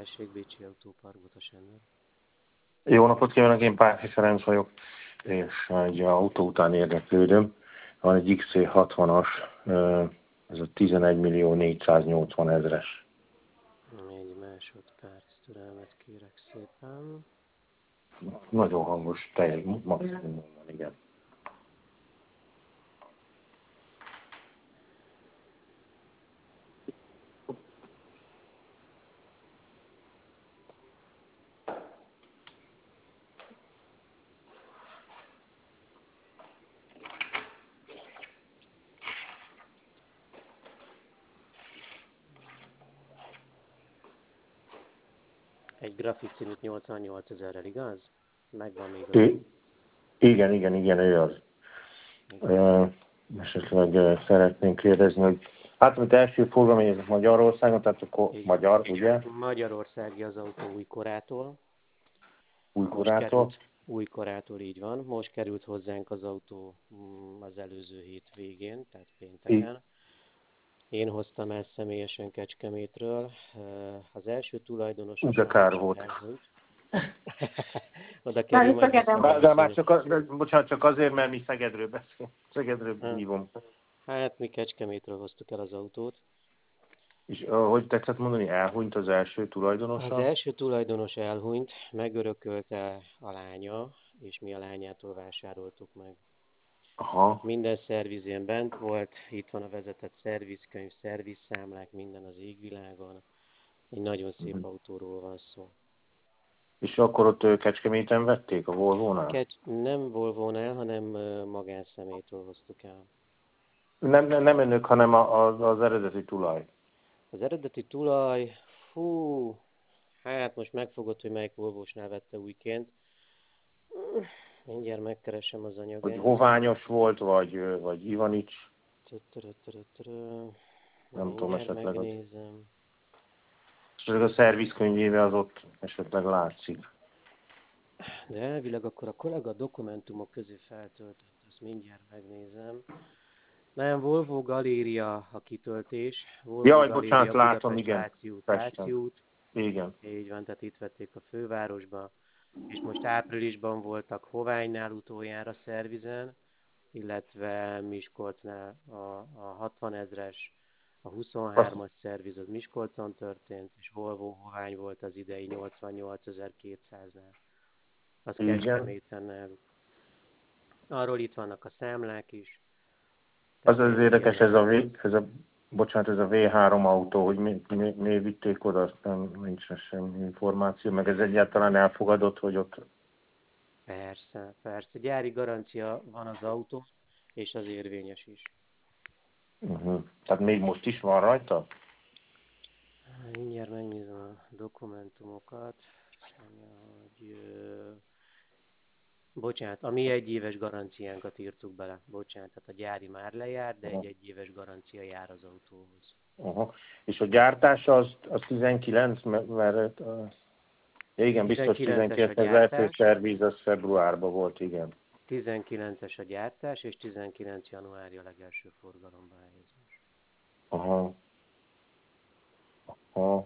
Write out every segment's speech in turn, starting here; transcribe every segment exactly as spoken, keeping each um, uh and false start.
Tessék, Bécsi Autópark, Botos Endre. Jó napot kívánok, én Párfi Ferenc vagyok, és egy autó után érdeklődöm. Van egy iksz cé hatvanas, ez a tizenegy millió négyszáznyolcvan ezres. Egy másodperc türelmet kérek szépen. Nagyon hangos, teljes, maximum van, igen. Egy Graficimit nyolcvannyolc ezerrel, igaz? Megvan még az I- új. igen, igen, igen, ő az. Uh, esetleg uh, szeretnénk kérdezni, hogy hát, amit első forgalom, ez Magyarországon, tehát akkor Igen. magyar, ugye? Magyarországi az autó újkorától. Most Újkorától. került, újkorától így van. Most került hozzánk az autó mm, az előző hét végén, tehát pénteken. Én hoztam el személyesen Kecskemétről. Az első tulajdonosa De kár sajnos volt. elhunyt. Oda Már kerül, majd Szegeden vissza De, de már beszélni. csak, a, de, bocsánat, csak azért, mert mi Szegedről beszélünk. Szegedről Ha. hívom. Hát mi Kecskemétről hoztuk el az autót. És uh, hogy tetszett mondani, elhunyt az első tulajdonosa? Az első tulajdonos elhunyt, megörökölte a lánya, és mi a lányától vásároltuk meg. Aha. Minden szervizén bent volt, itt van a vezetett szervizkönyv, szervizszámlák, minden az égvilágon. Egy nagyon szép Mhm. autóról van szó. És akkor ott ö, Kecskeméten vették, a Volvo-nál? Kecs, nem Volvo-nál, hanem ö, magánszemélytől hoztuk el. Nem, nem, nem önök, hanem a, az, az eredeti tulaj. Az eredeti tulaj, fú, hát most megfogod, hogy melyik Volvo-snál vette újként. Mindjárt megkeresem az Hogy anyagát. Hoványos volt, vagy, ö, vagy Ivanics, nem tudom, Mindjárt esetleg az. megnézem. És a szervizkönyvébe az ott esetleg látszik. De elvileg akkor a kollega dokumentumok közé feltöltött, ezt mindjárt megnézem. Nem, Volvo Galéria a kitöltés. Volvo Jaj, Galéria bocsánat, látom, Budapest igen. Váci út, Váci Pesten. út. Igen. Így van, tehát itt vették a fővárosba. És most áprilisban voltak Hoványnál utoljára szervizen, illetve Miskolcnál a, a hatvan ezres, a Azt, huszonhármas szerviz az Miskolcon történt, és Volvo Hovány volt az idei nyolcvannyolcezer-kétszáznál. Az igen. Kecskeméten náluk. Arról itt vannak a számlák is. Az Tehát az tényleg érdekes, ez a, jelenleg v, ez a bocsánat, ez a vé három autó, hogy mi, mi, mi vitték oda, azt nem, nincs semmi információ, meg ez egyáltalán elfogadott, hogy ott. persze, persze. Gyári garancia van az autó, és az érvényes is. Uh-huh. Tehát még most is van rajta? Mindjárt megnézem a dokumentumokat. Hogy, ö, bocsánat, a mi egyéves garanciánkat írtuk bele. Bocsánat, tehát a gyári már lejár, de egy Uh-huh. egyéves garancia jár az autóhoz. Uh-huh. És a gyártása az, az tizenkilenc, mert, mert uh, igen, biztos tizenkilences a tizenkilenc, az első gyártás, szerviz az februárban volt, igen. tizenkilences a gyártás, és tizenkilenc januárja a legelső forgalomba helyezés. Aha. Aha.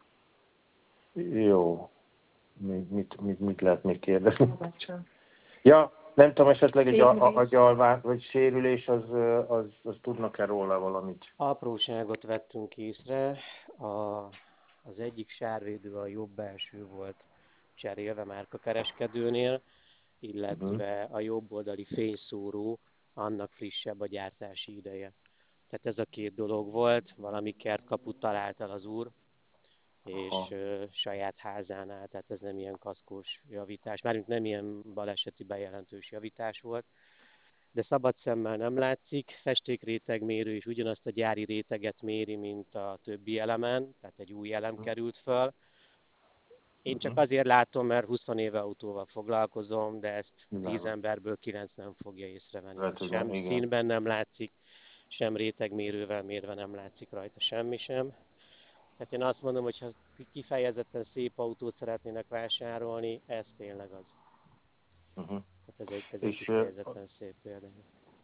Jó. Mit, mit, mit, mit lehet még kérdezni? Ja, nem tudom, esetleg egy a- a- agyalvás, vagy sérülés, az, az, az tudnak-e róla valamit? Apróságot vettünk észre, a, az egyik sárvédő a jobb belső volt cserélve márkakereskedőnél, Uh-huh. illetve a jobb oldali fényszóró, annak frissebb a gyártási ideje. Tehát ez a két dolog volt, valami kertkaput talált el az úr, és ö, saját házánál, tehát ez nem ilyen kaszkós javítás, mármint nem ilyen baleseti bejelentős javítás volt, de szabad szemmel nem látszik, festékrétegmérő is ugyanazt a gyári réteget méri, mint a többi elemen, tehát egy új elem került föl. Én csak azért látom, mert húsz éve autóval foglalkozom, de ezt tíz emberből kilenc nem fogja észrevenni. Lehet, hogy Sem igen. színben nem látszik, sem rétegmérővel mérve nem látszik rajta semmi sem. Tehát én azt mondom, hogy ha kifejezetten szép autót szeretnének vásárolni, ez tényleg az. Uh-huh. Tehát ez egy, ez egy És ö, kifejezetten szép példány.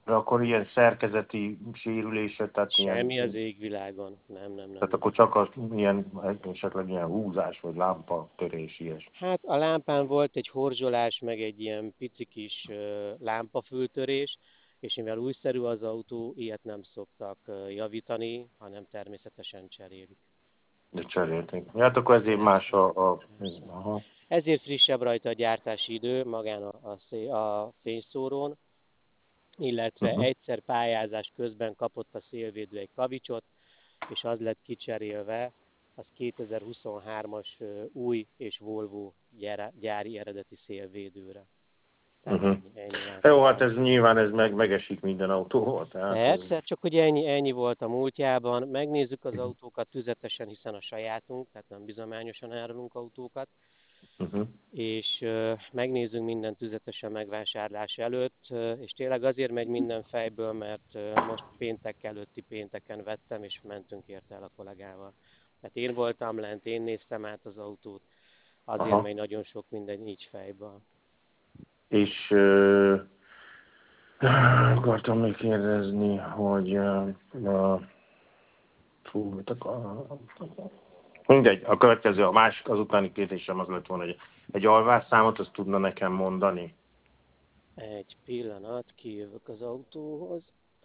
akkor ilyen szerkezeti sérülése, tehát Semmi ilyen, az égvilágon. Nem, nem, nem. tehát akkor csak az ilyen, esetleg ilyen húzás, vagy lámpa törés, ilyes. Hát a lámpán volt egy horzsolás, meg egy ilyen pici kis ö, lámpafültörés, és mivel újszerű az autó, ilyet nem szoktak ö, javítani, hanem természetesen cserélik. De cserélték. Hát akkor ezért más Persze, a... a persze. aha. Ezért frissebb rajta a gyártási idő magán a, a, szé- a fényszórón, illetve Uh-huh. egyszer pályázás közben kapott a szélvédő egy kavicsot, és az lett kicserélve, az kétezer-huszonhármas ö, új és Volvo gyára- gyári eredeti szélvédőre. Tehát Uh-huh. ennyi, ennyi Jó, hát változás. ez nyilván ez meg, megesik minden autóval, tehát ez... Persze, csak hogy ennyi, ennyi volt a múltjában. Megnézzük az autókat tüzetesen, hiszen a sajátunk, tehát nem bizományosan árulunk autókat, Uh-huh. és ö, megnézzünk minden tüzetesen megvásárlás előtt, ö, és tényleg azért megy minden fejből, mert ö, most péntek előtti pénteken vettem, és mentünk érte el a kollégával. Tehát én voltam lent, én néztem át az autót, azért Aha. megy nagyon sok minden így fejből. És uh, akartam még kérdezni, hogy uh, uh, fú, mit akar... Mindegy, a következő, a másik, az utáni kérdésem az lett volna, hogy egy alvásszámot azt tudna nekem mondani? Egy pillanat, kijövök az autóhoz.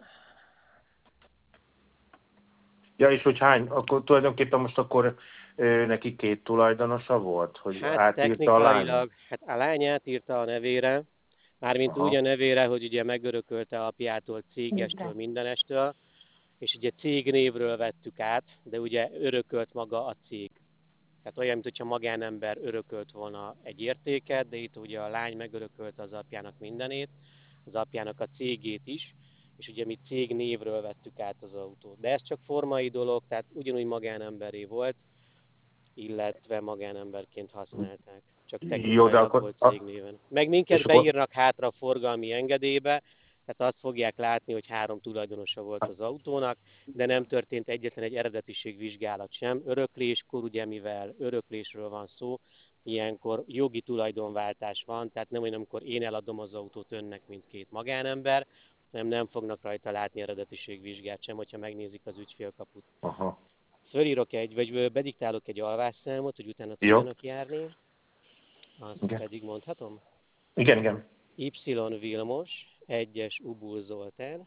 Ja, és hogy hány, akkor tulajdonképpen most akkor ö, neki két tulajdonosa volt, hogy Hát átírta a lánya? technikailag, hát a lány átírta a nevére, mármint úgy Aha, a nevére, hogy ugye megörökölte apjától, cégestől, mindenestől, és ugye cégnévről vettük át, de ugye örökölt maga a cég. Tehát olyan, mintha magánember örökölt volna egy értéket, de itt ugye a lány megörökölte az apjának mindenét, az apjának a cégét is, és ugye mi cégnévről vettük át az autót. De ez csak formai dolog, tehát ugyanúgy magánemberé volt, illetve magánemberként használták. Csak jó, de technikailag akkor, volt a, cégnéven. Meg minket és akkor, beírnak hátra a forgalmi engedélybe, tehát azt fogják látni, hogy három tulajdonosa volt az autónak, de nem történt egyetlen egy eredetiségvizsgálat sem. Örökléskor, ugye mivel öröklésről van szó, ilyenkor jogi tulajdonváltás van, tehát nem olyan, amikor én eladom az autót önnek, mint két magánember, nem, nem fognak rajta látni eredetiségvizsgát sem, hogyha megnézik az ügyfélkaput. aha, Fölírok egy, vagy bediktálok egy alvásszámot, hogy utána jó, tudjanak járni, azt igen, pedig mondhatom. igen, igen, Y. Vilmos, egyes Ubul Zoltán,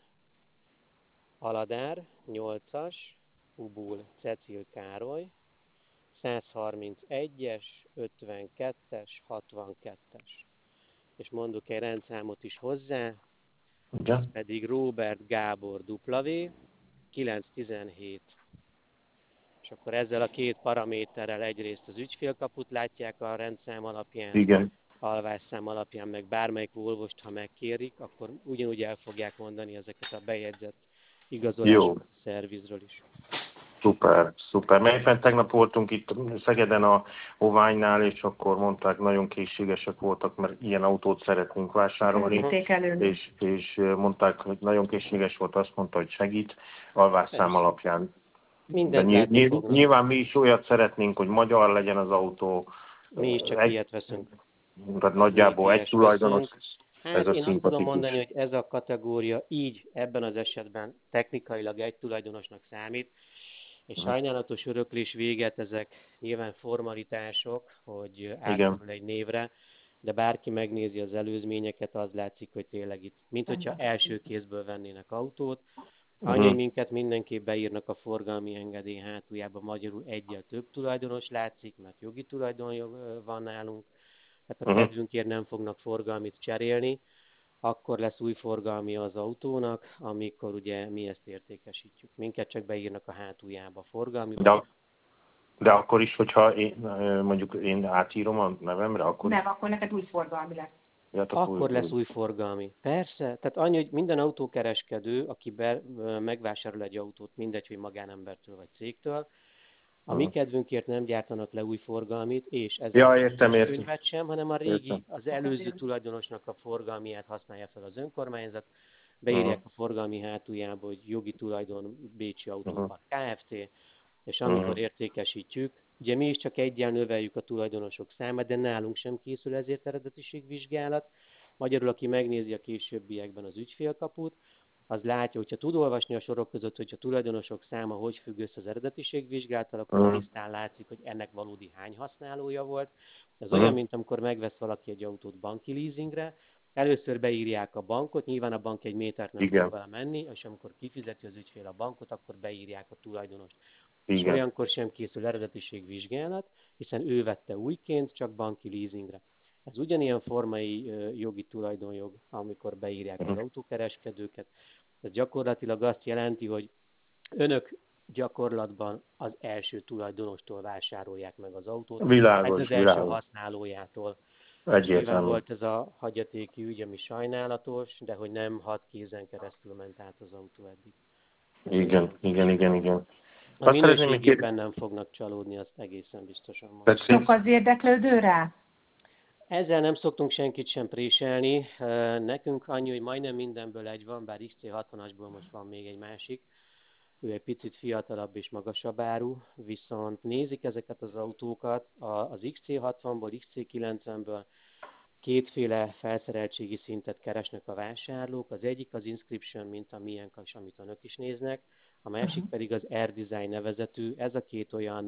Aladár, nyolcas, Ubul Cecil Károly, százharmincegyes, ötvenkettes, hatvankettes. És mondok egy rendszámot is hozzá, az igen, pedig Róbert Gábor W, kilencszáztizenhét. És akkor ezzel a két paraméterrel egyrészt az ügyfélkaput látják a rendszám alapján, igen, alvásszám alapján, meg bármelyik Volvost, ha megkérik, akkor ugyanúgy el fogják mondani ezeket a bejegyzett jó, igazolásokat a szervizről is. szuper, szuper. Mert éppen tegnap voltunk itt Szegeden a Hoványnál, és akkor mondták, nagyon készségesek voltak, mert ilyen autót szeretnénk vásárolni, Uh-huh. és, és mondták, hogy nagyon készséges volt, azt mondta, hogy segít, alvásszám Persze. alapján. De Mindent nyilván, látni fognak. nyilván mi is olyat szeretnénk, hogy magyar legyen az autó, Mi is csak egy, ilyet veszünk. tehát gé nagyjából té egy es tulajdonos, veszünk. ez Hát a én azt tudom mondani, szimpatikus. hogy ez a kategória így ebben az esetben technikailag egy tulajdonosnak számít, és sajnálatos öröklés véget, ezek nyilván formalitások, hogy Igen. átkerül egy névre, de bárki megnézi az előzményeket, az látszik, hogy tényleg itt, mint hogyha első kézből vennének autót. Annyi, hogy Uh-huh. minket mindenképp beírnak a forgalmi engedély hátuljába, magyarul egyel több tulajdonos látszik, mert jogi tulajdonjog van nálunk, tehát a Uh-huh. kedvünkért nem fognak forgalmit cserélni, akkor lesz új forgalmi az autónak, amikor ugye mi ezt értékesítjük. Minket csak beírnak a hátuljába a forgalmiba. De, de akkor is, hogyha én, mondjuk én átírom a nevemre, akkor Nem, is? akkor neked új forgalmi lesz. Ja, Akkor lesz új forgalmi. Persze, tehát annyi, hogy minden autókereskedő, aki be, megvásárol egy autót, mindegy, hogy magánembertől vagy cégtől, a mi Uh-huh. kedvünkért nem gyártanak le új forgalmit, és ezzel Ja, nem értem, új értem. könyvet sem, hanem a régi, Értem. az előző tulajdonosnak a forgalmiát használja fel az önkormányzat, Uh-huh. beírják a forgalmi hátuljába, hogy jogi tulajdon Bécsi Autópark Uh-huh. Kft., és amikor Uh-huh. értékesítjük, ugye mi is csak egyen növeljük a tulajdonosok számát, de nálunk sem készül ezért eredetiségvizsgálat. Magyarul, aki megnézi a későbbiekben az ügyfélkaput, az látja, hogyha tud olvasni a sorok között, hogy a tulajdonosok száma hogy függ össze az eredetiségvizsgálattal, akkor Uh-huh. tisztán látszik, hogy ennek valódi hány használója volt. Ez Uh-huh. olyan, mint amikor megvesz valaki egy autót banki leasingre, először beírják a bankot, nyilván a bank egy métert nem Igen. fog vele menni, és amikor kifizeti az ügyfél a bankot, akkor beírják a tulajdonost. Igen. És olyankor sem készül eredetiségvizsgálat, hiszen ő vette újként, csak banki leasingre. Ez ugyanilyen formai jogi tulajdonjog, amikor beírják az Uh-huh. autókereskedőket. Ez gyakorlatilag azt jelenti, hogy önök gyakorlatban az első tulajdonostól vásárolják meg az autót, Világos, ez az első világos. használójától. Nyilván Egyértelmű. volt ez a hagyatéki ügy, ami sajnálatos, de hogy nem hat kézen keresztül ment át az autó eddig. Ez Igen, igen, igen, igen. a Azt szeretném még minőségében nem fognak csalódni, azt egészen biztosan mondom. Sok az érdeklődő rá? Ezzel nem szoktunk senkit sem préselni. Nekünk annyi, hogy majdnem mindenből egy van, bár iksz cé hatvanasból most van még egy másik. Ő egy picit fiatalabb és magasabb áru, viszont nézik ezeket az autókat. Az iksz cé hatvanból, iksz cé kilencvenből kétféle felszereltségi szintet keresnek a vásárlók. Az egyik az Inscription, mint a miénk, és amit önök is néznek. A másik uh-huh. pedig az R-Design nevezetű. Ez a két olyan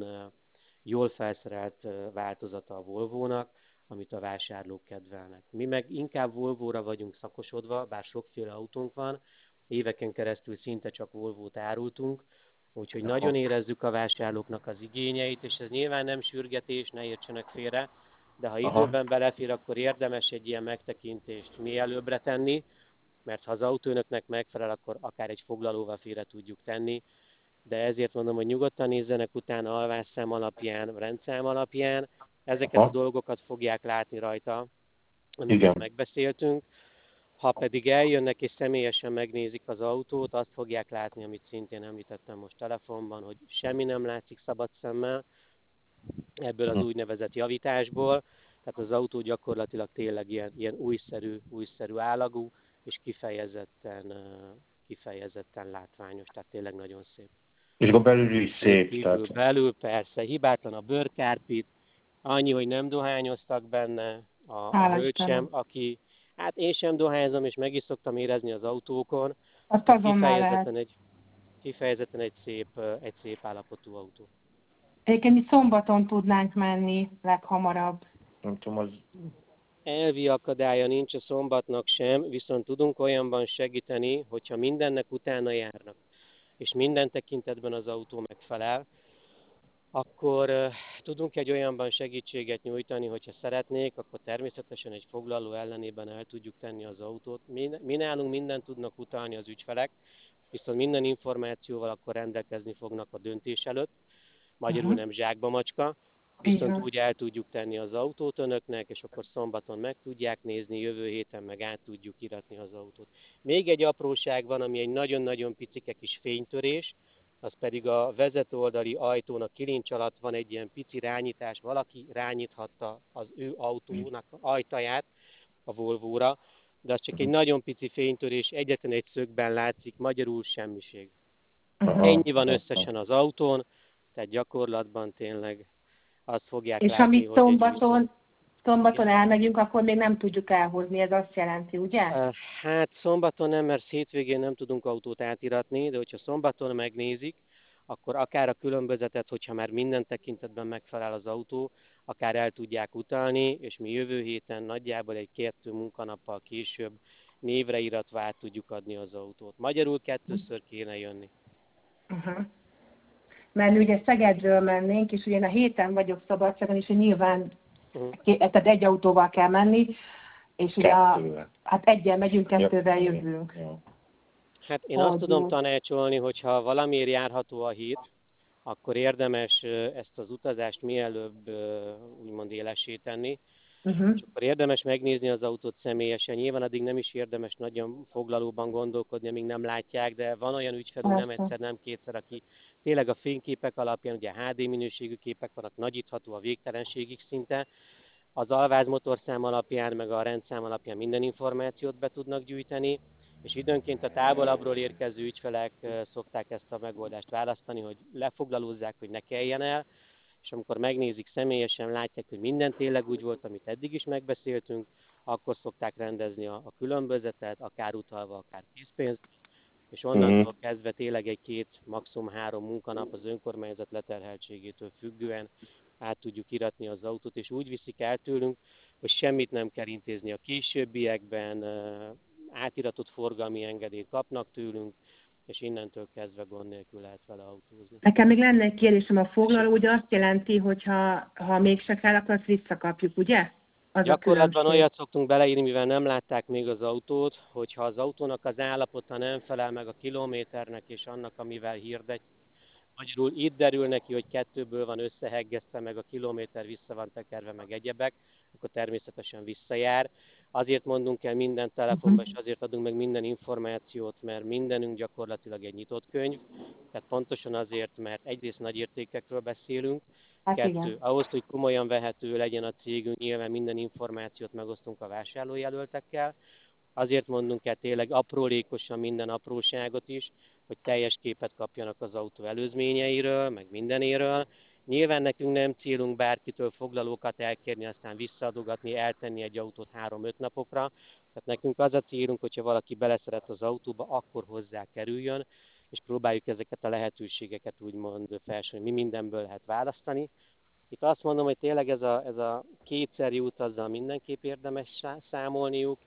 jól felszerelt változata a Volvo-nak, amit a vásárlók kedvelnek. Mi meg inkább Volvo-ra vagyunk szakosodva, bár sokféle autónk van, éveken keresztül szinte csak Volvo-t árultunk, úgyhogy Aha. nagyon érezzük a vásárlóknak az igényeit, és ez nyilván nem sürgetés, ne értsenek félre, de ha Aha. időben belefér, akkor érdemes egy ilyen megtekintést mielőbbre tenni, mert ha az autó önöknek megfelel, akkor akár egy foglalóval félre tudjuk tenni, de ezért mondom, hogy nyugodtan nézzenek utána alvásszám alapján, rendszám alapján, ezeket Aha. a dolgokat fogják látni rajta, amiket Igen. megbeszéltünk. Ha pedig eljönnek és személyesen megnézik az autót, azt fogják látni, amit szintén említettem most telefonban, hogy semmi nem látszik szabad szemmel ebből az úgynevezett javításból. Tehát az autó gyakorlatilag tényleg ilyen, ilyen újszerű, újszerű állagú, és kifejezetten, kifejezetten látványos, tehát tényleg nagyon szép. És a belül is szép. Kívül, Tehát... Belül persze, hibátlan a bőrkárpit, annyi, hogy nem dohányoztak benne, a, a hölgy sem, aki, hát én sem dohányzom, és meg is szoktam érezni az autókon. Azt azonnal kifejezetten egy, kifejezetten egy szép, egy szép állapotú autó. Egyébként mi szombaton tudnánk menni leghamarabb. Nem tudom, az... Elvi akadálya nincs a szombatnak sem, viszont tudunk olyanban segíteni, hogyha mindennek utána járnak, és minden tekintetben az autó megfelel, akkor uh, tudunk egy olyanban segítséget nyújtani, hogyha szeretnék, akkor természetesen egy foglaló ellenében el tudjuk tenni az autót. Mi, mi nálunk mindent tudnak utalni az ügyfelek, viszont minden információval akkor rendelkezni fognak a döntés előtt, magyarul uh-huh. nem zsákba macska, viszont Igen. úgy el tudjuk tenni az autót önöknek, és akkor szombaton meg tudják nézni, jövő héten meg át tudjuk iratni az autót. Még egy apróság van, ami egy nagyon-nagyon picike kis fénytörés, az pedig a vezetőoldali ajtónak kilincs alatt van egy ilyen pici rányítás, valaki rányíthatta az ő autónak ajtaját a Volvo-ra, de az csak egy nagyon pici fénytörés, egyetlen egy szögben látszik, magyarul semmiség. Aha. Ennyi van összesen az autón, tehát gyakorlatban tényleg azt fogják és látni, amit hogy szombaton, egy szombaton elmegyünk, akkor még nem tudjuk elhozni, ez azt jelenti, ugye? Hát szombaton nem, mert hétvégén nem tudunk autót átiratni, de hogyha szombaton megnézik, akkor akár a különbözetet, hogyha már minden tekintetben megfelel az autó, akár el tudják utalni, és mi jövő héten nagyjából egy kettő munkanappal később névre iratva át tudjuk adni az autót. Magyarul kettőször kéne jönni. Uh-huh. Mert mi ugye Szegedről mennénk, és ugye a héten vagyok szabadságon, és nyilván uh-huh. tehát egy autóval kell menni, és ugye a, hát egyen megyünk, kettővel jövünk. Hát én azt tudom tanácsolni, hogyha valamiért járható a hét, akkor érdemes ezt az utazást mielőbb úgymond élessé tenni, uh-huh. és akkor érdemes megnézni az autót személyesen. Nyilván addig nem is érdemes nagyon foglalóban gondolkodni, amíg nem látják, de van olyan ügyfelünk, nem egyszer, nem kétszer, aki tényleg a fényképek alapján, ugye há dé minőségű képek vannak, nagyítható a végtelenségig szinte, az alváz motorszám alapján, meg a rendszám alapján minden információt be tudnak gyűjteni, és időnként a távolabbról érkező ügyfelek szokták ezt a megoldást választani, hogy lefoglalózzák, hogy ne kelljen el, és amikor megnézik személyesen, látják, hogy minden tényleg úgy volt, amit eddig is megbeszéltünk, akkor szokták rendezni a, a különbözetet, akár utalva, akár készpénzt, és onnantól kezdve tényleg egy két, maximum három munkanap az önkormányzat leterheltségétől függően át tudjuk iratni az autót, és úgy viszik el tőlünk, hogy semmit nem kell intézni a későbbiekben, átiratott forgalmi engedélyt kapnak tőlünk, és innentől kezdve gond nélkül lehet vele autózni. Nekem még lenne egy kérdésem, a foglaló ugye azt jelenti, hogy ha, ha mégse kell, akkor azt visszakapjuk, ugye? Az Gyakorlatban olyat szoktunk beleírni, mivel nem látták még az autót, hogyha az autónak az állapota nem felel meg a kilométernek és annak, amivel hirdet, magyarul itt derül neki, hogy kettőből van összeheggesztve, meg a kilométer vissza van tekerve, meg egyebek, akkor természetesen visszajár. Azért mondunk el minden telefonba, és azért adunk meg minden információt, mert mindenünk gyakorlatilag egy nyitott könyv. Tehát pontosan azért, mert egyrészt nagy értékekről beszélünk, Hát kettő, igen. ahhoz, hogy komolyan vehető legyen a cégünk, nyilván minden információt megosztunk a vásárlójelöltekkel. Azért mondunk el tényleg aprólékosan minden apróságot is, hogy teljes képet kapjanak az autó előzményeiről, meg mindenéről. Nyilván nekünk nem célunk bárkitől foglalókat elkérni, aztán visszaadogatni, eltenni egy autót három-öt napokra. Tehát nekünk az a célunk, hogyha valaki beleszeret az autóba, akkor hozzá kerüljön, és próbáljuk ezeket a lehetőségeket úgymond felsorolni. Mi mindenből lehet választani. Itt azt mondom, hogy tényleg ez a, ez a kétszeri út, azzal mindenképp érdemes számolniuk,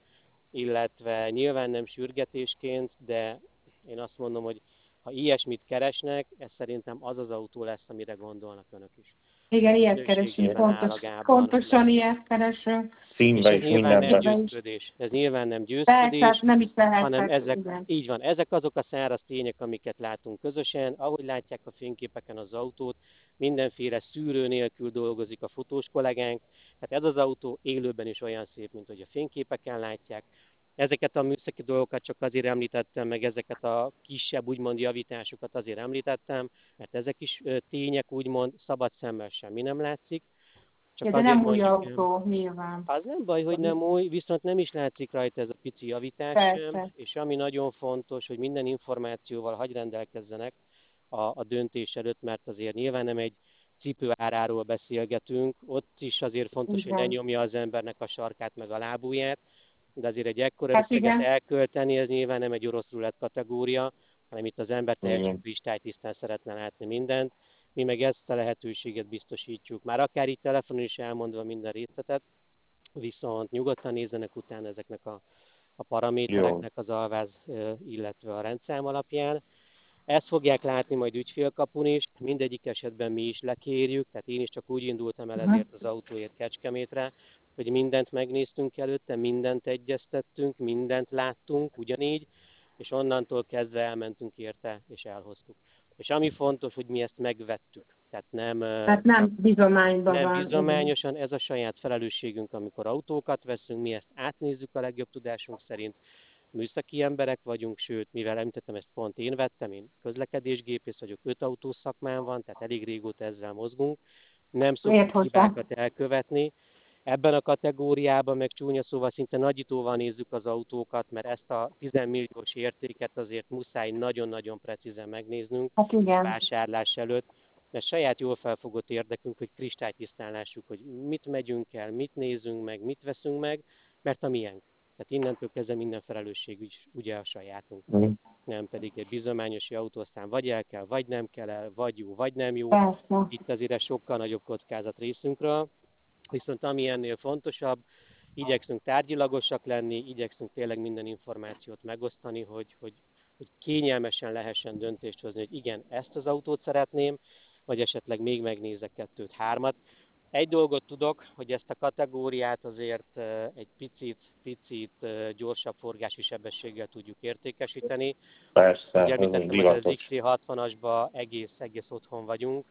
illetve nyilván nem sürgetésként, de én azt mondom, hogy ha ilyesmit keresnek, ez szerintem az az autó lesz, amire gondolnak önök is. Igen, ilyet keresünk, pontos, pontosan ilyet keresünk. Színbe és is, nyilván nem mindenben. győzködés. Ez nyilván nem győzködés, Persze, nem is lehet, hanem ezek, igen. így van, ezek azok a száraz tények, amiket látunk közösen. Ahogy látják a fényképeken az autót, mindenféle szűrő nélkül dolgozik a fotós kollégánk. Tehát ez az autó élőben is olyan szép, mint hogy a fényképeken látják. Ezeket a műszaki dolgokat csak azért említettem, meg ezeket a kisebb úgymond javításokat azért említettem, mert ezek is tények úgymond, szabad szemmel semmi nem látszik. Csak ja, de nem új autó, nyilván. Az nem baj, hogy nem új, viszont nem is látszik rajta ez a pici javítás Persze. sem, és ami nagyon fontos, hogy minden információval hagy rendelkezzenek a, a döntés előtt, mert azért nyilván nem egy cipő áráról beszélgetünk, ott is azért fontos, igen, hogy ne nyomja az embernek a sarkát meg a lábujját, de azért egy ekkora hát összeget igen. elkölteni, ez nyilván nem egy orosz rulett kategória, hanem itt az ember teljesen kristálytisztán szeretne látni mindent. Mi meg ezt a lehetőséget biztosítjuk. Már akár így telefonon is elmondva minden részletet, viszont nyugodtan nézzenek utána ezeknek a, a paramétereknek az alváz, illetve a rendszám alapján. Ezt fogják látni majd ügyfélkapun is, mindegyik esetben mi is lekérjük, tehát én is csak úgy indultam el ezért az autóért Kecskemétre, hogy mindent megnéztünk előtte, mindent egyeztettünk, mindent láttunk ugyanígy, és onnantól kezdve elmentünk érte és elhoztuk. És ami fontos, hogy mi ezt megvettük. Tehát nem, Tehát nem bizományban nem van. bizományosan, ez a saját felelősségünk, amikor autókat veszünk, mi ezt átnézzük a legjobb tudásunk szerint. Műszaki emberek vagyunk, sőt, mivel említettem, ezt pont én vettem, én közlekedésgépész vagyok, öt autós szakmám van, tehát elég régóta ezzel mozgunk. Nem szoktuk hibákat elkövetni. Ebben a kategóriában meg csúnya szóval szinte nagyítóval nézzük az autókat, mert ezt a tíz milliós értéket azért muszáj nagyon-nagyon precízen megnéznünk hát igen. vásárlás előtt, mert saját jól felfogott érdekünk, hogy kristálytisztán lássuk, hogy mit megyünk el, mit nézünk meg, mit veszünk meg, mert a miénk. Tehát innentől kezdve minden felelősség is ugye a sajátunk. Mm. Nem pedig egy bizományos autó, aztán vagy el kell, vagy nem kell el, vagy jó, vagy nem jó. Persze. Itt azért ez sokkal nagyobb kockázat részünkről. Viszont ami ennél fontosabb, igyekszünk tárgyilagosak lenni, igyekszünk tényleg minden információt megosztani, hogy, hogy, hogy kényelmesen lehessen döntést hozni, hogy igen, ezt az autót szeretném, vagy esetleg még megnézek kettőt, hármat. Egy dolgot tudok, hogy ezt a kategóriát azért egy picit, picit gyorsabb forgási sebességgel tudjuk értékesíteni. Persze, ugye említettem, hogy az iksz cé hatvanasban egész, egész otthon vagyunk,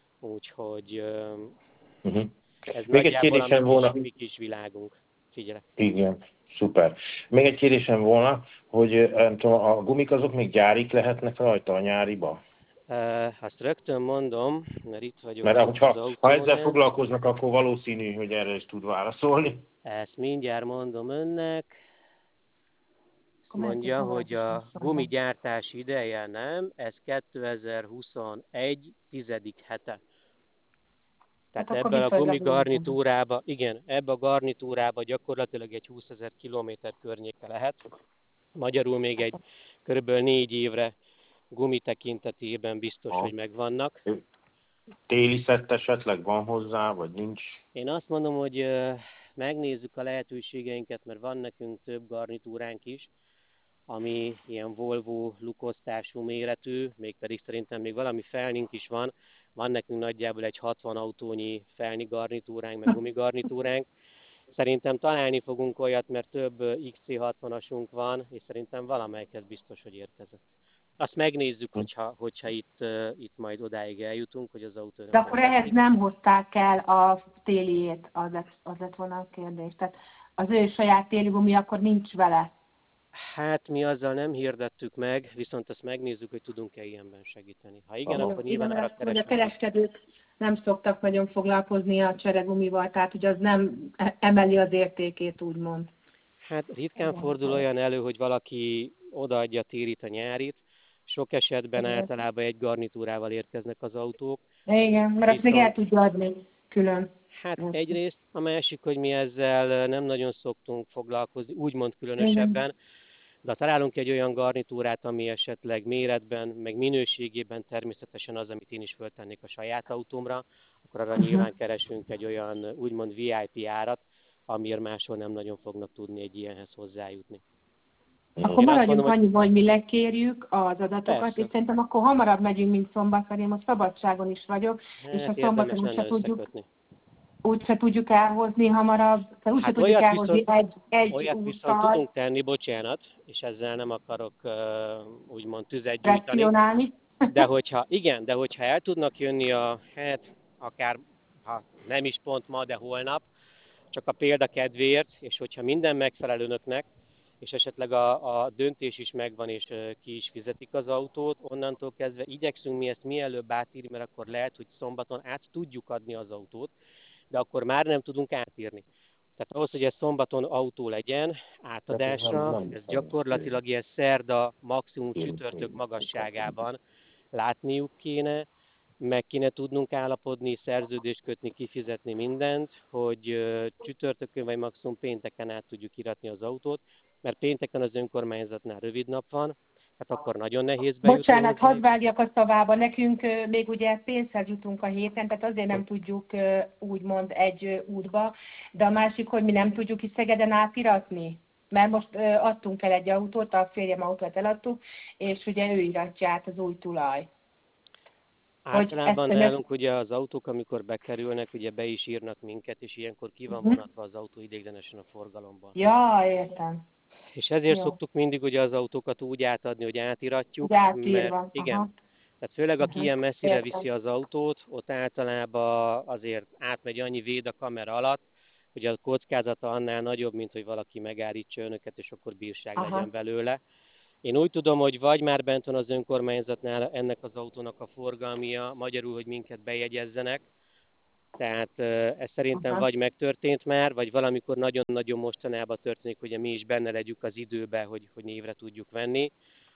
úgyhogy uh-huh. ez még nagyjából egy kérdésem a mi, volna. kis, mi kis világunk. Figyelek. Igen, szuper. Még egy kérdésem volna, hogy nem tudom, a gumik azok még gyárik lehetnek rajta a nyáriba? Uh, azt rögtön mondom, mert itt vagyok. Mert hogyha, ha ezzel foglalkoznak, akkor valószínű, hogy erre is tud válaszolni. Ezt mindjárt mondom önnek. Azt mondja, hogy a gumigyártás ideje nem, ez kétezer-huszonegy tizedik hete. Tehát hát ebben a gumigarnitúrába, igen, ebben a garnitúrába gyakorlatilag egy húszezer kilométer környéke lehet. Magyarul még egy körülbelül négy évre gumi tekintetében biztos, Aha. hogy megvannak. Téli szett esetleg van hozzá, vagy nincs? Én azt mondom, hogy megnézzük a lehetőségeinket, mert van nekünk több garnitúránk is, ami ilyen Volvo lukosztású méretű, mégpedig szerintem még valami felnink is van. Van nekünk nagyjából egy hatvan autónyi felni garnitúránk, meg gumigarnitúránk. Szerintem találni fogunk olyat, mert több iksz cé hatvanasunk van, és szerintem valamelyikhez biztos, hogy érkezett. Azt megnézzük, hogyha, hogyha itt, uh, itt majd odáig eljutunk, hogy az autó... De akkor ehhez nem hozták el a téliét, az lett, az lett volna a kérdés. Tehát az ő saját téli gumi akkor nincs vele. Hát mi azzal nem hirdettük meg, viszont azt megnézzük, hogy tudunk-e ilyenben segíteni. Ha igen, Aha. akkor nyilván arra keresünk. A kereskedők nem szoktak nagyon foglalkozni a cseregumival, tehát hogy az nem emeli az értékét, úgymond. Hát ritkán fordul olyan elő, hogy valaki odaadja télit a nyárit. Sok esetben Igen. általában egy garnitúrával érkeznek az autók. Igen, mert azt még el tudja adni külön. Hát egyrészt, a másik, hogy mi ezzel nem nagyon szoktunk foglalkozni, úgymond különösebben, Igen. de ha találunk egy olyan garnitúrát, ami esetleg méretben, meg minőségében természetesen az, amit én is föltennék a saját autómra, akkor arra uh-huh. nyilván keresünk egy olyan úgymond vé i pé árat, amiért máshol nem nagyon fognak tudni egy ilyenhez hozzájutni. Akkor maradjunk annyiban, hogy mi lekérjük az adatokat, persze. és szerintem akkor hamarabb megyünk, mint szombat, mert én most szabadságon is vagyok, hát és a szombaton úgyse tudjuk, úgyse tudjuk elhozni hamarabb, úgyse hát tudjuk elhozni viszont, egy, egy olyat úttal. viszont tudunk tenni, bocsánat, és ezzel nem akarok uh, úgymond tüzet gyújtani. De hogyha, igen, de hogyha el tudnak jönni a, hát akár, ha nem is pont ma, de holnap, csak a példa kedvéért, és hogyha minden megfelel önöknek, és esetleg a, a döntés is megvan, és ki is fizetik az autót, onnantól kezdve igyekszünk mi ezt mielőbb átírni, mert akkor lehet, hogy szombaton át tudjuk adni az autót, de akkor már nem tudunk átírni. Tehát ahhoz, hogy ez szombaton autó legyen, átadásra, ez gyakorlatilag ilyen szerda, maximum csütörtök magasságában látniuk kéne, meg kéne tudnunk állapodni, szerződést kötni, kifizetni mindent, hogy csütörtökön vagy maximum pénteken át tudjuk iratni az autót, mert pénteken az önkormányzatnál rövid nap van, hát akkor nagyon nehéz bejutni. Bocsánat, hadd vágjak a szavába. Nekünk még ugye pénzhez jutunk a héten, tehát azért nem tudjuk úgymond egy útba, de a másik, hogy mi nem tudjuk itt Szegeden átiratni. Mert most adtunk el egy autót, a férjem autót eladtuk, és ugye ő iratja át az új tulaj. Általában nálunk ugye az autók, amikor bekerülnek, ugye be is írnak minket, és ilyenkor ki van vonatva az autó ideiglenesen a forgalomban. Ja, értem. És ezért Jó. szoktuk mindig ugye az autókat úgy átadni, hogy átiratjuk. Átírva. Mert, igen. Aha. Tehát főleg aki Aha. ilyen messzire Értem. viszi az autót, ott általában azért átmegy annyi véd a kamera alatt, hogy a kockázata annál nagyobb, mint hogy valaki megállítsa önöket, és akkor bírság Aha. legyen belőle. Én úgy tudom, hogy vagy már bent van az önkormányzatnál ennek az autónak a forgalmia, magyarul, hogy minket bejegyezzenek. Tehát ez szerintem Aha. vagy megtörtént már, vagy valamikor nagyon-nagyon mostanában történik, hogy mi is benne legyünk az időbe, hogy, hogy névre tudjuk venni.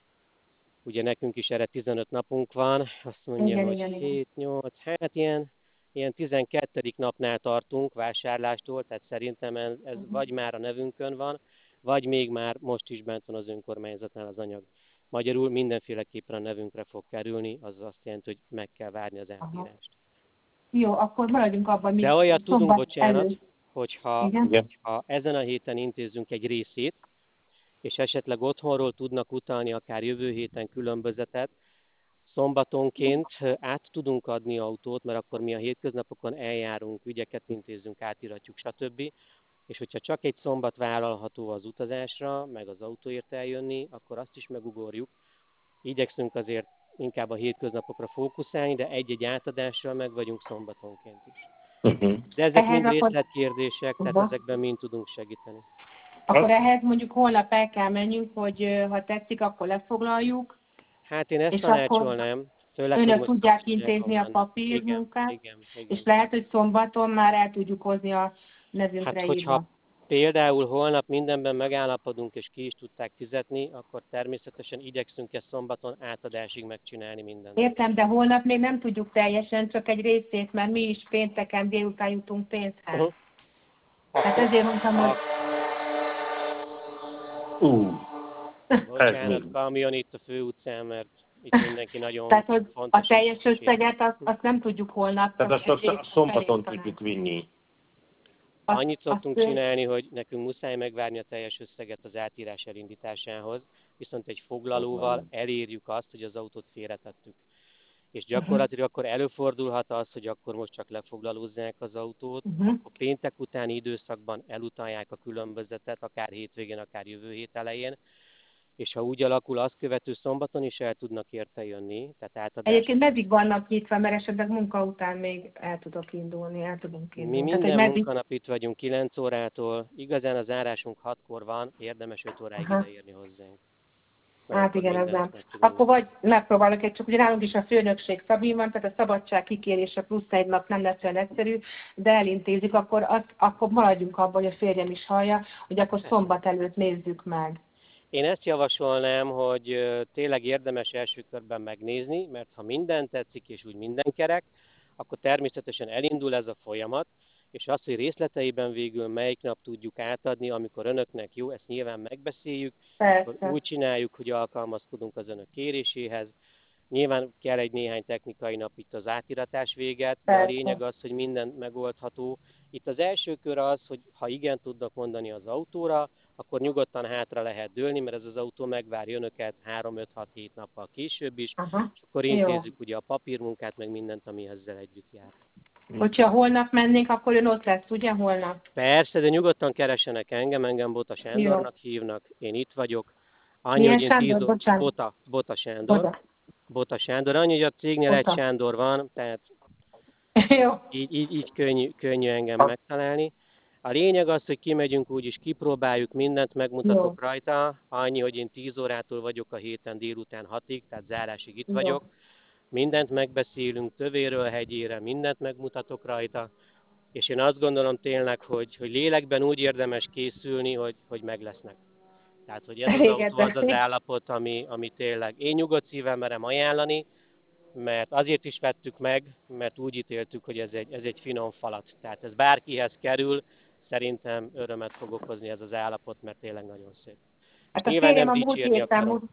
Ugye nekünk is erre tizenöt napunk van, azt mondja, igen, hogy igen, hét nyolc, hát ilyen, ilyen tizenkettedik napnál tartunk vásárlástól, tehát szerintem ez, ez uh-huh. vagy már a nevünkön van, vagy még már most is bent van az önkormányzatnál az anyag. Magyarul mindenféleképpen a nevünkre fog kerülni, az azt jelenti, hogy meg kell várni az átírást. Jó, akkor maradjunk abban, de olyat tudunk, bocsánat, előtt. hogyha, hogyha ezen a héten intézünk egy részét, és esetleg otthonról tudnak utalni akár jövő héten különbözetet, szombatonként át tudunk adni autót, mert akkor mi a hétköznapokon eljárunk, ügyeket intézünk, átiratjuk, stb. És hogyha csak egy szombat vállalható az utazásra, meg az autóért eljönni, akkor azt is megugorjuk. Igyekszünk azért inkább a hétköznapokra fókuszálni, de egy-egy átadással meg vagyunk szombatonként is. Uh-huh. De ezek ehhez mind részletkérdések, akkor... tehát ezekben mind tudunk segíteni. Akkor ehhez mondjuk holnap el kell menjünk, hogy ha tetszik, akkor lefoglaljuk. Hát én ezt tanácsolnám. Főleg, önök tudják intézni a papírmunkát, igen, igen, igen. És lehet, hogy szombaton már el tudjuk hozni a nevünkre hát, hogyha például holnap mindenben megállapodunk, és ki is tudták fizetni, akkor természetesen igyekszünk ezt szombaton átadásig megcsinálni mindent. Értem, de holnap még nem tudjuk teljesen, csak egy részét, mert mi is pénteken délután jutunk pénzhez. Uh-huh. Hát ezért mondtam, hogy... Uh. Bocsánat, kamion itt a főutcán, mert itt mindenki nagyon Tehát, hogy fontos. a teljes összeget azt, azt nem tudjuk holnap. Tehát azt, azt a szombaton tudjuk vinni. Annyit szoktunk csinálni, hogy nekünk muszáj megvárni a teljes összeget az átírás elindításához, viszont egy foglalóval elérjük azt, hogy az autót félretettük. És gyakorlatilag akkor előfordulhat az, hogy akkor most csak lefoglalózzák az autót, uh-huh. akkor péntek utáni időszakban elutalják a különbözetet, akár hétvégén, akár jövő hét elején, és ha úgy alakul, azt követő szombaton is el tudnak érte jönni. Tehát átadás... Egyébként meddig vannak nyitva, mert esetleg munka után még el tudok indulni, el tudunk indulni. Mi minden Tehát, meddig... munkanap itt vagyunk kilenc órától, igazán a zárásunk hatkor van, érdemes öt óráig Aha. ideérni hozzánk. Hát igen, ez nem. Akkor vagy megpróbálok egy, csak ugye nálunk is a főnökség Szabin van, tehát a szabadság kikérése plusz egy nap nem lesz olyan egyszerű, de elintézik, akkor, azt, akkor maradjunk abban, hogy a férjem is hallja, hogy akkor szombat előtt nézzük meg. Én ezt javasolnám, hogy tényleg érdemes első körben megnézni, mert ha minden tetszik és úgy minden kerek, akkor természetesen elindul ez a folyamat, és azt, hogy részleteiben végül melyik nap tudjuk átadni, amikor önöknek jó, ezt nyilván megbeszéljük, akkor úgy csináljuk, hogy alkalmazkodunk az önök kéréséhez. Nyilván kell egy néhány technikai nap itt az átiratás véget, de a lényeg az, hogy minden megoldható. Itt az első kör az, hogy ha igen tudnak mondani az autóra, akkor nyugodtan hátra lehet dőlni, mert ez az autó megvárja önöket három öt hat hét nappal később is, Aha. és akkor intézzük ugye a papírmunkát, meg mindent, ami ezzel együtt jár. Hogyha holnap mennénk, akkor ön ott lesz, ugye, holnap? Persze, de nyugodtan keressenek engem, engem Bota Sándornak Jó. hívnak, én itt vagyok. Annyi, Milyen hogy én Sándor? tíz... Bota, Bota Sándor. Bota. Bota Sándor. Annyi, hogy a cégnél Bota. egy Sándor van, tehát Jó. így, így, így könnyű, könnyű engem ha. megtalálni. A lényeg az, hogy kimegyünk úgyis, kipróbáljuk mindent, megmutatok Jó. rajta. Annyi, hogy én tíz órától vagyok a héten délután hatig, tehát zárásig itt Jó. vagyok. Mindent megbeszélünk, tövéről, hegyére, mindent megmutatok rajta. És én azt gondolom tényleg, hogy, hogy lélekben úgy érdemes készülni, hogy, hogy meg lesznek. Tehát, hogy ez az autó az az állapot, ami, ami tényleg én nyugodt szívvel merem ajánlani, mert azért is vettük meg, mert úgy ítéltük, hogy ez egy, ez egy finom falat. Tehát ez bárkihez kerül, szerintem örömet fog okozni ez az állapot, mert tényleg nagyon szép. Hát a férjem a múlt héten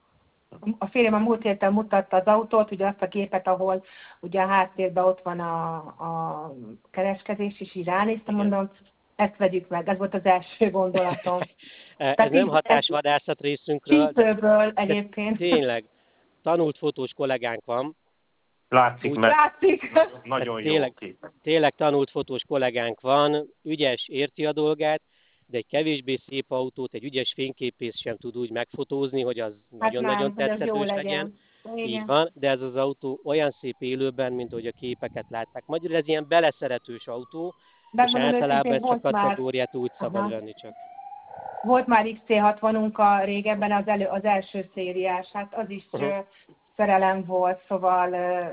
A férjem a múlt héten mutatta az autót, ugye azt a képet, ahol ugye a háttérben ott van a, a kereskedés, és így ránéztem, mondom, ezt vegyük meg. Ez volt az első gondolatom. ez Tehát nem hatásvadászat részünkről. Cipőből egyébként. Tényleg. Tanult fotós kollégánk van. Látszik, mert látszik. Nagyon tényleg, jó kép. Tényleg tanult fotós kollégánk van, ügyes, érti a dolgát, de egy kevésbé szép autót, egy ügyes fényképész sem tud úgy megfotózni, hogy az nagyon-nagyon hát tetszetős legyen. legyen. Így van, de ez az autó olyan szép élőben, mint hogy a képeket látták. Magyarul ez ilyen beleszeretős autó, de és általában ezt a kategóriát már... úgy szabad Aha. venni csak. Volt már iksz cé hatvanunk a régebben, az, elő, az első szériás, hát az is uh-huh. szerelem volt, szóval...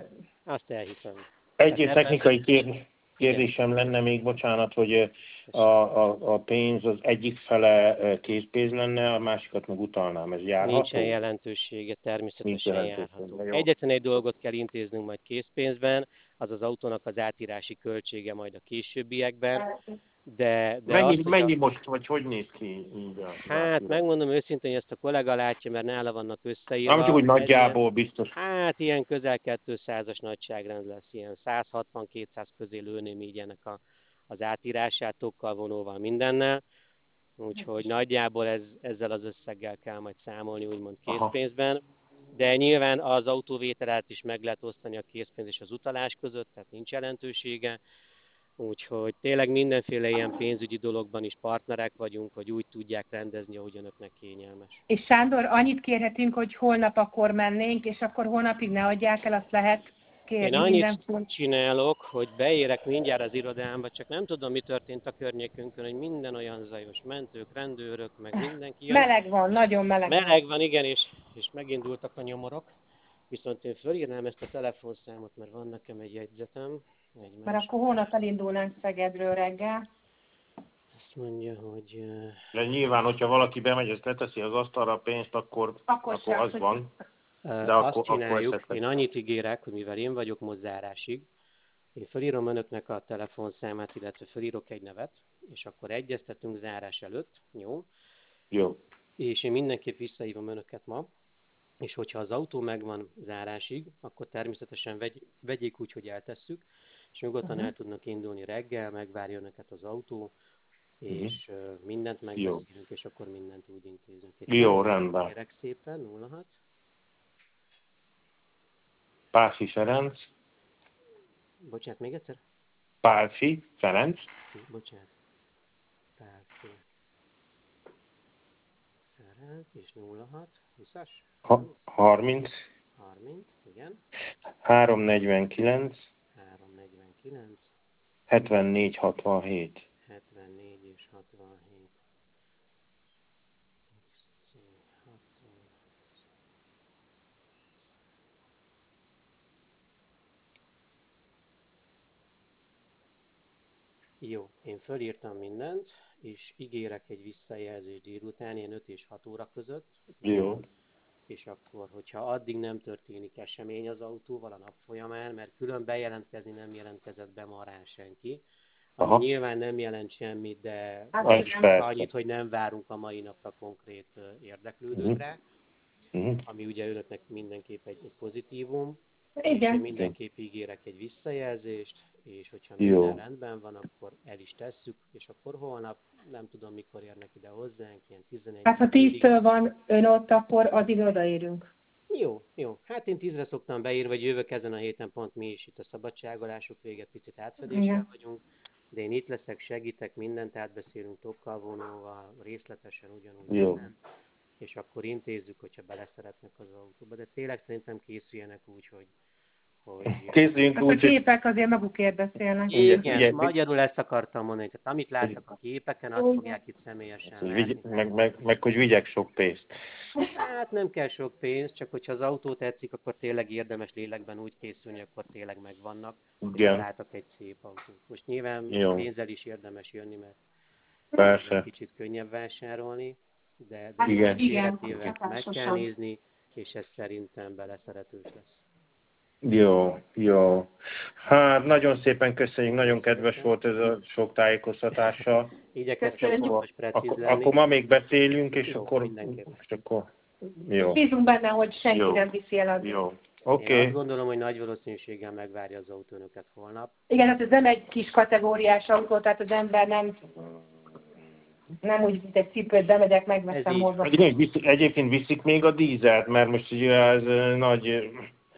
Azt elhiszem. Egy technikai kérdés. Kérdésem lenne még, bocsánat, hogy a, a, a pénz az egyik fele készpénz lenne, a másikat meg utalnám. Ez járható? Nincsen jelentősége, természetesen járható. Egyetlen egy dolgot kell intéznünk majd készpénzben, az az autónak az átírási költsége majd a későbbiekben. De, de mennyi, az, mennyi a... most, vagy hogy néz ki így a... Hát megmondom őszintén, hogy ezt a kollega látja, mert nála vannak összeírva. Nem csak úgy nagyjából ilyen, biztos. Hát ilyen közel kétszázas nagyságrend lesz, ilyen száz hatvan kétszáz közé lőném így ennek a, az átírását, tokkal, vonóval, mindennel. Úgyhogy nagyjából ez, ezzel az összeggel kell majd számolni, úgymond készpénzben. De nyilván az autóvételát is meg lehet osztani a készpénz és az utalás között, tehát nincs jelentősége. Úgyhogy tényleg mindenféle ilyen pénzügyi dologban is partnerek vagyunk, hogy úgy tudják rendezni, ahogy önöknek kényelmes. És Sándor, annyit kérhetünk, hogy holnap akkor mennénk, és akkor holnapig ne adják el, azt lehet kérni. Én annyit minden... csinálok, hogy beérek mindjárt az irodámba, csak nem tudom, mi történt a környékünkön, hogy minden olyan zajos, mentők, rendőrök, meg mindenki. Meleg van, nagyon meleg, meleg van. Meleg van, igen, és, és megindultak a nyomorok. Viszont én fölírnám ezt a telefonszámot, mert van nekem egy jegyzetem. Egy Mert akkor holnap elindulnánk Szegedről reggel. Azt mondja, hogy... De nyilván, hogyha valaki bemegy, ezt leteszi az asztalra a pénzt, akkor, akkor, akkor az hogy... van. De azt akkor, csináljuk, akkor én annyit ígérek, hogy mivel én vagyok most zárásig, én felírom önöknek a telefonszámát, illetve felírok egy nevet, és akkor egyeztetünk zárás előtt, jó? Jó. és én mindenképp visszahívom önöket ma, és hogyha az autó megvan zárásig, akkor természetesen vegy, vegyék úgy, hogy eltesszük, és nyugodtan uh-huh. el tudnak indulni reggel, megvárja önöket az autó, és uh-huh. mindent megbeszélünk, és akkor mindent úgy intézünk. Egy Jó, rendben. Kérek szépen, nulla hat. Pálfi Ferenc. Bocsánat, még egyszer? Pálfi Ferenc. Bocsánat. Pálfi Ferenc, és nulla hat, húszas? harminc. harminc, igen. háromszáznegyvenkilenc. háromszáznegyvenkilenc. hetvennégy hatvanhét. hetvennégy és hatvanhét. Jó, én fölírtam mindent, és ígérek egy visszajelzést délután, ilyen öt és hat óra között. Jó. És akkor, hogyha addig nem történik esemény az autóval a nap folyamán, mert külön bejelentkezni nem jelentkezett be ma rá senki, ami Aha. nyilván nem jelent semmit, de annyit, hogy nem várunk a mai napra konkrét érdeklődőkre, uh-huh. ami ugye önöknek mindenképp egy, egy pozitívum. Igen. Én mindenképp ígérek egy visszajelzést, és hogyha minden Jó. rendben van, akkor el is tesszük, és akkor holnap, nem tudom mikor érnek ide hozzánk, ilyen tizenegy. Hát ha tíztől van ön ott, akkor addig odaérünk. Jó, jó. Hát én tízre szoktam beírni, vagy jövök ezen a héten, pont mi is itt a szabadságolásuk véget, picit átfedéssel Igen. vagyunk, de én itt leszek, segítek, mindent átbeszélünk tokkal, vonóval, részletesen ugyanúgy Jó. minden. És akkor intézzük, hogyha beleszeretnek az autóba. De tényleg szerintem készüljenek úgy, hogy hogy... Készüljünk úgy, a képek azért magukért beszélnek. Igen, igen, magyarul ezt akartam mondani, tehát amit láttak a képeken, azt fogják itt személyesen hogy látni. Vigy, meg, meg, meg hogy vigyek sok pénzt. Hát nem kell sok pénz, csak hogyha az autó tetszik, akkor tényleg érdemes lélekben úgy készülni, akkor tényleg megvannak, hogy találtak egy szép autót. Most nyilván Jó. pénzzel is érdemes jönni, mert Persze. kicsit könnyebb vásárolni, de, de igen. életével meg kell nézni, és ez szerintem beleszeretős lesz. Jó, jó. Hát nagyon szépen köszönjük, nagyon kedves volt ez a sok tájékoztatással. Igyekeztem most precíz akkor, lenni. akkor ma még beszélünk, és jó, akkor... És akkor jó. Bízunk benne, hogy senki jó. nem viszi el addig. Jó. Oké. Én azt gondolom, hogy nagy valószínűséggel megvárja az autó önöket holnap. Igen, hát ez nem egy kis kategóriás autó, tehát az ember nem... Nem úgy, mint egy cipőt bemegyek, megveszem hozva. Egyébként viszik még a dízelt, mert most ugye ez nagy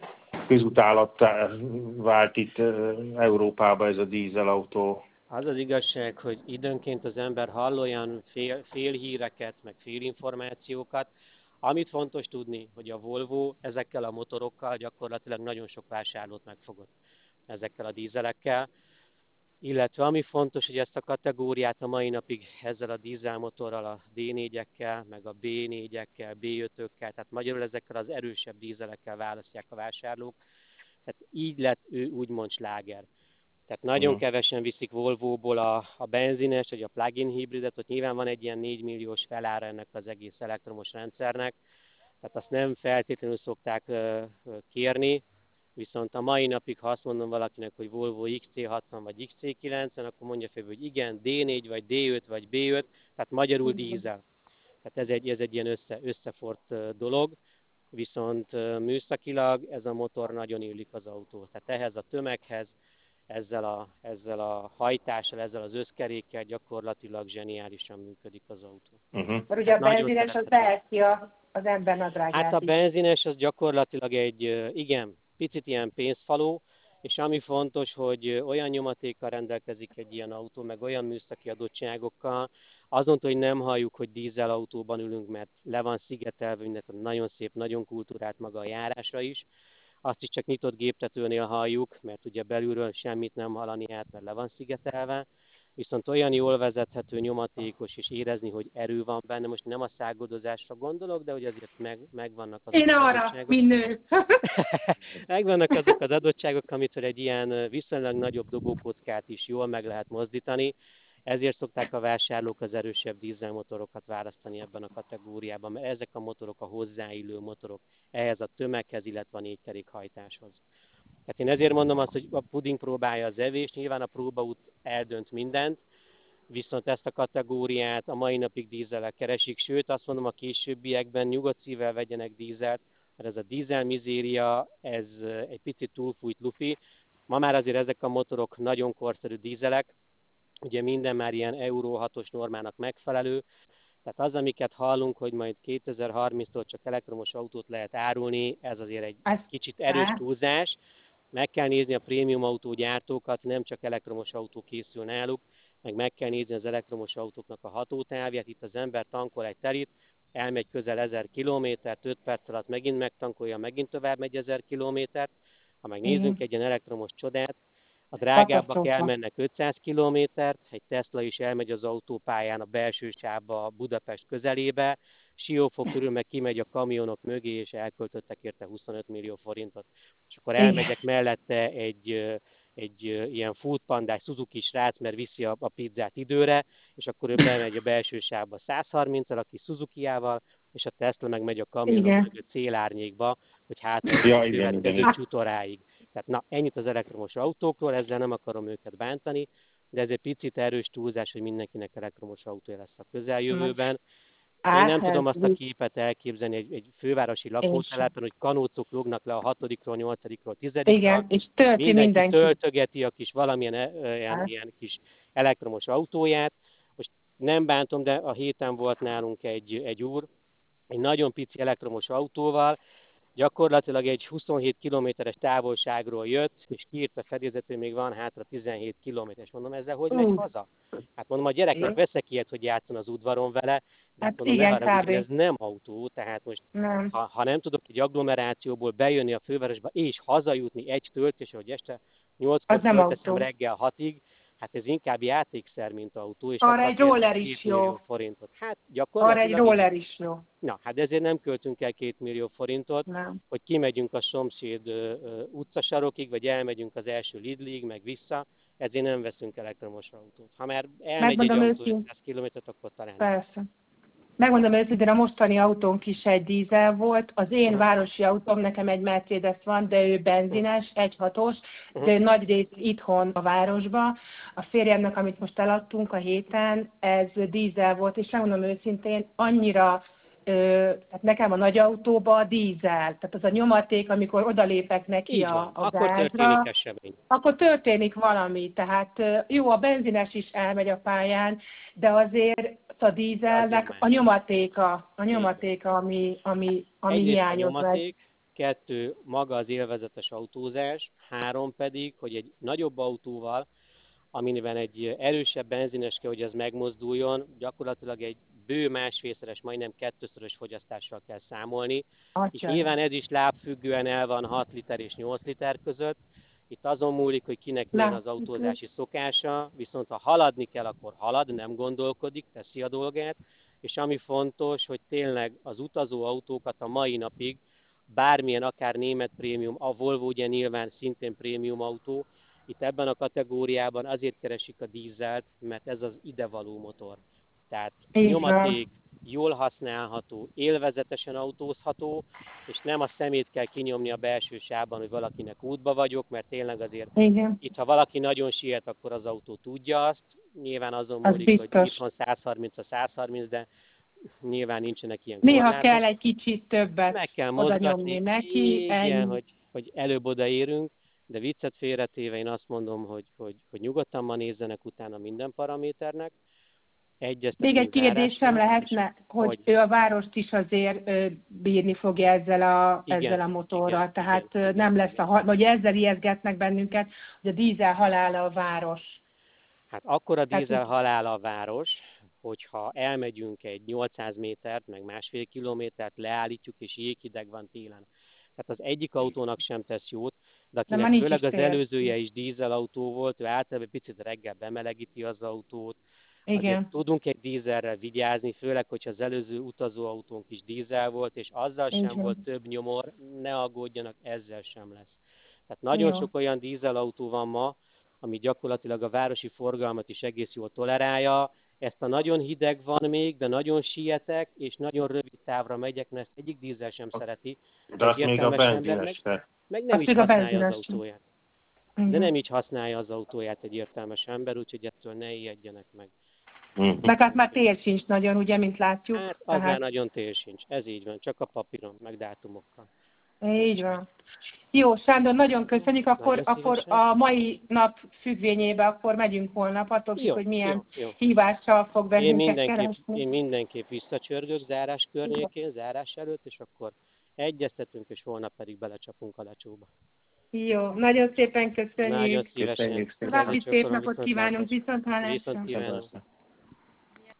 közutálattá vált itt Európában ez a dízelautó. Az az igazság, hogy időnként az ember hall olyan fél, félhíreket, meg félinformációkat, amit fontos tudni, hogy a Volvo ezekkel a motorokkal gyakorlatilag nagyon sok vásárlót megfogott ezekkel a dízelekkel. Illetve ami fontos, hogy ezt a kategóriát a mai napig ezzel a dízelmotorral, a dé négyekkel, meg a bé négyekkel, bé ötökkel, tehát magyarul ezekkel az erősebb dízelekkel választják a vásárlók. Tehát így lett ő úgymond sláger. Tehát nagyon uh-huh. kevesen viszik Volvoból a, a benzines, vagy a plug-in hibridet, ott nyilván van egy ilyen négy milliós felára ennek az egész elektromos rendszernek, tehát azt nem feltétlenül szokták uh, kérni. Viszont a mai napig, ha azt mondom valakinek, hogy Volvo iksz cé hatvan vagy iksz cé kilencven, akkor mondja fel, hogy igen, dé négy vagy dé öt vagy bé öt, tehát magyarul dízel. Tehát ez egy, ez egy ilyen össze, összefort dolog, viszont műszakilag ez a motor nagyon illik az autóhoz. Tehát ehhez a tömeghez, ezzel a, ezzel a hajtással, ezzel az összkerékkel gyakorlatilag zseniálisan működik az autó. Uh-huh. Mert ugye a benzines az beheti az ember nadrágját. Hát a benzines az gyakorlatilag egy, igen, picit ilyen pénzfaló, és ami fontos, hogy olyan nyomatékkal rendelkezik egy ilyen autó, meg olyan műszaki adottságokkal, azon, hogy nem halljuk, hogy dízelautóban ülünk, mert le van szigetelve, mindent, nagyon szép, nagyon kultúrált maga a járása is. Azt is csak nyitott géptetőnél halljuk, mert ugye belülről semmit nem hallani át, mert le van szigetelve. Viszont olyan jól vezethető, nyomatékos, és érezni, hogy erő van benne. Most nem a száguldozásra gondolok, de hogy azért meg, megvannak azok Én az arra, adottságok. minnő. Megvannak azok az adottságok, amitől egy ilyen viszonylag nagyobb dobókockát is jól meg lehet mozdítani. Ezért szokták a vásárlók az erősebb dízelmotorokat választani ebben a kategóriában, mert ezek a motorok a hozzáillő motorok ehhez a tömeghez, illetve a négykerékhajtáshoz. Tehát én ezért mondom azt, hogy a puding próbálja az evést, nyilván a próbaút eldönt mindent, viszont ezt a kategóriát a mai napig dízellel keresik, sőt azt mondom, a későbbiekben nyugodt szívvel vegyenek dízelt, mert ez a dízel mizéria, ez egy picit túlfújt lufi. Ma már azért ezek a motorok nagyon korszerű dízelek, ugye minden már ilyen Euró hatos normának megfelelő, tehát az, amiket hallunk, hogy majd kétezer-harminctól csak elektromos autót lehet árulni, ez azért egy Ez, kicsit erős túlzás. Meg kell nézni a prémium autógyártókat, nem csak elektromos autó készül náluk, meg meg kell nézni az elektromos autóknak a hatótávját. Itt az ember tankol egy telit, elmegy közel ezer kilométert, öt perc alatt megint megtankolja, megint tovább megy ezer kilométert. Ha megnézzünk Igen. egy ilyen elektromos csodát, a drágábbak Katasztrófa. elmennek ötszáz kilométert, egy Tesla is elmegy az autópályán a belső sávba Budapest közelébe, Siófok körül meg kimegy a kamionok mögé, és elköltöttek érte huszonöt millió forintot. És akkor elmegyek mellette egy, egy ilyen foodpandás Suzuki srác, mert viszi a, a pizzát időre, és akkor ő bemegy a belső sávba száz harminccal, aki Suzuki-jával, és a Tesla meg megy a kamionok Igen. mögött célárnyékba, hogy hát Ja, igen, igen, igen. Csutoráig. Tehát na, ennyit az elektromos autókról, ezzel nem akarom őket bántani, de ez egy picit erős túlzás, hogy mindenkinek elektromos autója lesz a közeljövőben. Én nem tudom azt a képet elképzelni egy, egy fővárosi lakótelepen, hogy kanócok lógnak le a hatodikról, nyolcadikról, tizedikről. Igen, és tölti mindenki. mindenki. töltögeti a kis valamilyen ilyen, ilyen kis elektromos autóját. Most nem bántom, de a héten volt nálunk egy, egy úr, egy nagyon pici elektromos autóval, gyakorlatilag egy huszonhét kilométeres távolságról jött, és kiírt a fedélzet, hogy még van hátra tizenhét kilométeres. Mondom, ezzel hogy megy haza? Hát mondom, a gyereknek veszek ilyet, hogy játszon az udvaron vele, de hát mondom, igen, ne haragudj, ez nem autó, tehát most nem. Ha, ha nem tudok egy agglomerációból bejönni a fővárosba, és hazajutni egy töltésre, hogy este nyolckor tölteszem reggel hatig, hát ez inkább játékszer, mint autó. És arra egy roller is jó. Forintot. Hát gyakorlatilag... Arra egy roller is jó. Na, hát ezért nem költünk el két millió forintot, nem. hogy kimegyünk a szomszéd uh, utcasarokig, vagy elmegyünk az első Lidlig, meg vissza, ezért nem veszünk elektromos autót. Ha már elmegy Megmondom egy autó ötszáz kilométert, akkor talán... Persze. Megmondom őszintén, a mostani autónk is egy dízel volt. Az én városi autóm, nekem egy Mercedes van, de ő benzines, egy hatos, de ő nagy rész itthon a városba. A férjemnek, amit most eladtunk a héten, ez dízel volt, és megmondom őszintén, annyira, ö, tehát nekem a nagy autóba a dízel, tehát az a nyomaték, amikor odalépek neki a, a akkor gázra, történik esemény. Akkor történik valami. Tehát jó, a benzines is elmegy a pályán, de azért a dízelnek a nyomatéka, a nyomatéka, ami, ami, ami hiányos. A nyomaték, kettő, maga az élvezetes autózás, három pedig, hogy egy nagyobb autóval, amiben egy erősebb benzines kell, hogy ez megmozduljon, gyakorlatilag egy bő másfélszeres, majdnem kettőszörös fogyasztással kell számolni. Atya. És nyilván ez is lábfüggően el van hat liter és nyolc liter között. Itt azon múlik, hogy kinek milyen az autózási szokása, viszont ha haladni kell, akkor halad, nem gondolkodik, teszi a dolgát, és ami fontos, hogy tényleg az utazó autókat a mai napig, bármilyen, akár német prémium, a Volvo ugye nyilván szintén prémium autó, itt ebben a kategóriában azért keresik a dízelt, mert ez az idevaló motor. Tehát nyomaték, jól használható, élvezetesen autózható, és nem a szemét kell kinyomni a belső sávban, hogy valakinek útba vagyok, mert tényleg azért igen. Itt, ha valaki nagyon siet, akkor az autó tudja azt. Nyilván azon múlik, hogy itt van száz harminc a száz harminc, de nyilván nincsenek ilyen Néha korlátok. kell egy kicsit többet meg kell mozgatni neki. Igen, hogy, hogy előbb odaérünk, de viccet félretéve én azt mondom, hogy, hogy, hogy nyugodtan ma nézzenek utána minden paraméternek. Még egy kérdésem lehetne, hogy, hogy ő a várost is azért bírni fogja ezzel a, igen, ezzel a motorral, igen, tehát igen, nem igen, lesz a, vagy ezzel ijeszgetnek bennünket, hogy a dízel halála a város. Hát akkor a dízel halála a város, hogyha elmegyünk egy nyolcszáz métert, meg másfél kilométert, leállítjuk, és jéghideg van télen. Tehát az egyik autónak sem tesz jót, de akinek de főleg az tél. előzője is dízelautó volt, ő általában picit reggel bemelegíti az autót. Igen. Azért tudunk egy dízelrel vigyázni, főleg, hogyha az előző utazóautónk is dízel volt, és azzal sem igen. volt több nyomor, ne aggódjanak, ezzel sem lesz. Tehát nagyon Jó. sok olyan dízelautó van ma, ami gyakorlatilag a városi forgalmat is egész jól tolerálja. Ezt a nagyon hideg van még, de nagyon sietek, és nagyon rövid távra megyek, mert ezt egyik dízel sem szereti. De azt még a benzines meg, meg nem így használja az autóját. De nem így használja az autóját egy értelmes ember, úgyhogy ettől ne ijedjenek meg. Mhm. Meg hát már tér sincs nagyon, ugye, mint látjuk. Hát az Tehát... már nagyon tér sincs, ez így van, csak a papíron, meg dátumokkal. Így van. Jó, Sándor, nagyon köszönjük, akkor, Nagyon akkor szívesen. a mai nap függvényébe akkor megyünk holnap, attól függ, Jó, hogy milyen jó, jó. hívással fog Én bennünket mindenképp, keresni. én mindenképp visszacsörgök zárás környékén, zárás előtt, és akkor egyeztetünk, és holnap pedig belecsapunk a lecsóba. Jó, nagyon szépen Nagyon köszönjük. szívesen. Köszönjük szépen. További Nagyon szép csókolom, napot kívánunk, viszontlátásra. viszont hallásra. Viszont kívánok. Köszönöm.